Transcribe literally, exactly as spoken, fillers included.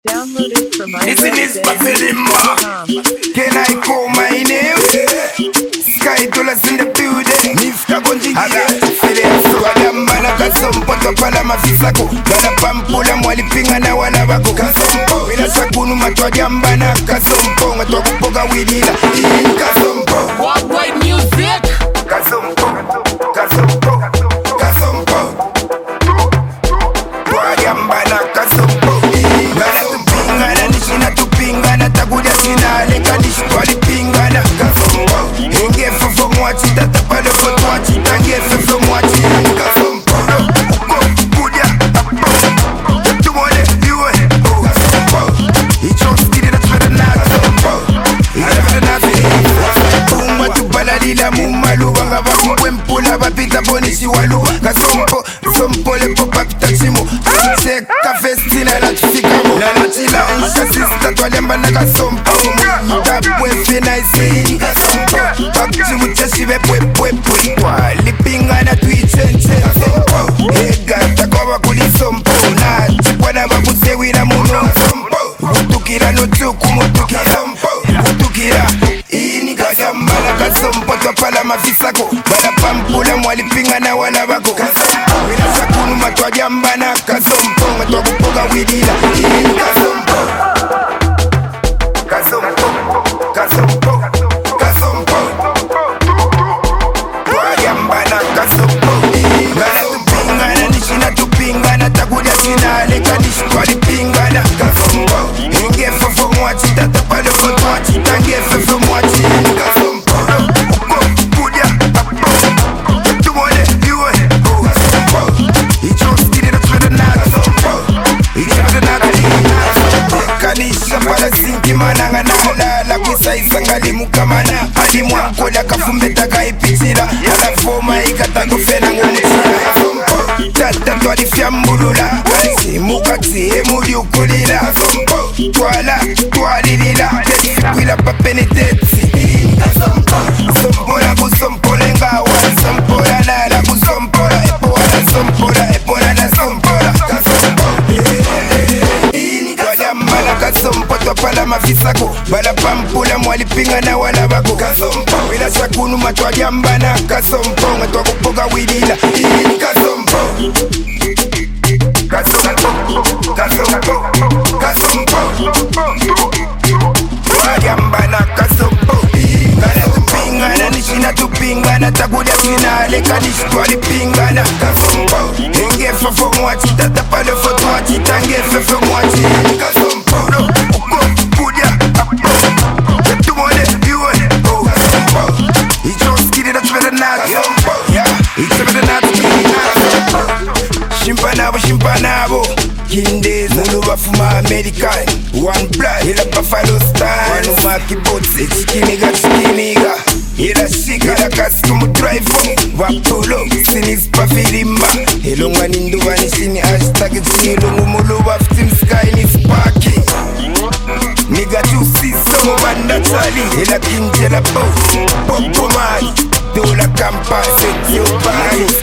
Downloaded from my Listen this Bafilimba. Can I call my name? Sky dollars in the building. Mister Gonji Aga Fele Suadamba na kasompo topala mafisako. Bala pampula mwali pinga na wala bako kasompo. Wila sakunu matwa jamba na kasompo. Matwa kupoga widila in kasompo. What white music? Kasompo, kasompo, kasompo. Twa jamba na kasompo. Bala tupingana nishina tupingana takuja sina leka nishwali pingana kasompo. Inge fufo mwachi tatapale foto wachi tange fufo mwachi kasompo. Uko kuja apo tumone iwe kasompo. Icho skidi na tfada na kasompo. Icho na tfada umwa tupala lila mumalu wanga wakumwe mpula wapita bonisi walu kasompo. Sompo le popa pita chimo Seka festina la tufikamo Na nachila unsha sista twaliamba na kasompo Mtabwe fina isi kasompo Bakchi mcheshive pwe pwe pwe Twalipinga na tuichenche kasompo Ega takoba kulisompo Na chipwana babusewi na muno kasompo Mutukira nutuku mutukira Mutukira ini kasamba na kasompo Twapala mafisako Bala pampula mwalipinga na wala bako kasompo Wina sakunu matwa jamba na kasompo Matwa kupoga widila ini kasompo Kasompo, kasompo, kasompo Twa jamba na kasompo Bala tupingana nishina tupingana Takuja sina leka nishwali pingana kasompo Inge fofo mwachi tatapale foto wachi Tange fofo mwachi kasompo Uko kuja apo tumone iwe kasompo Icho skidi na tfada na kasompo Icho tfada na kasompo Kanisha pala sinki mananga na halala Kwisa isangali mukamana Hadi mwankola kafumbeta kaipichira Ala foma ikatago fena ngumutira Tata twali fyambulula Simuka tsihe muri ukulila Twala twalilila Kwila papene tetsi Sompola kusompola ngawa Sompola nala kusompola Epola sompola Epola na sompola Kasompo Twajambala kasompo Twapala mafisako Bala pampula mwalipinga na wala bako Kasompo Wila sakunu matwajambana Kasompo Matwa kupoga widila ini kasompo Kasompo Kasompo Kasompo Twajambana kasompo Bala tupingana nishina tupingana Takuja sina leka nishwali pingana Kasompo Inge fofo mwachi tatapale foto wachi Tange fofo mwachi kasompo Uko kuja apo tumone iwe kasompo Icho skidi na tfada na kasompo Icho tfada na kasompo Shimpanabo shimpanabo Kindeza Mulu bafuma American One blood Ila Buffalo style Wanu maki botse Chikiniga chikiniga Ila shika Ila kasi mu drive Wapulo Sinis Bafilimba Ilo ngani nduwa nishini hashtag Chilo ngumulu baftim sky ni sparky Niga tu siso Mwanda chali Ila kinjela boss Popo mali Dola kampa Set yo body